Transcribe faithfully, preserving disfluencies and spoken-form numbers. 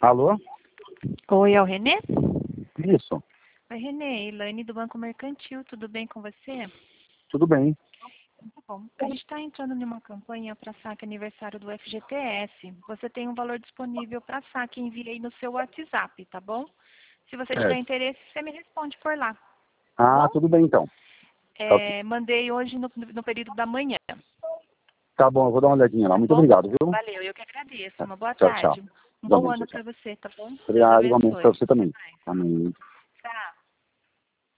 Alô? Oi, é o Renê? Isso, Oi, Renê, Elaine do Banco Mercantil, tudo bem com você? tudo bem. Tá bom. A gente está entrando numa campanha para saque aniversário do F G T S. Você tem um valor disponível para saque, enviei no seu WhatsApp, tá bom? Se você tiver Certo. interesse, você me responde por lá, tá Ah, bom? tudo bem então. Tá, É, mandei hoje no, no período da manhã, tá bom, eu vou dar uma olhadinha lá. tá Muito bom? obrigado, viu? Valeu, eu que agradeço. Tá. Uma boa Tchau, tchau. tarde. Um bom Igualmente, ano tchau. para você, tá bom? Deus Obrigado, igualmente para abençoe. você também. Amém.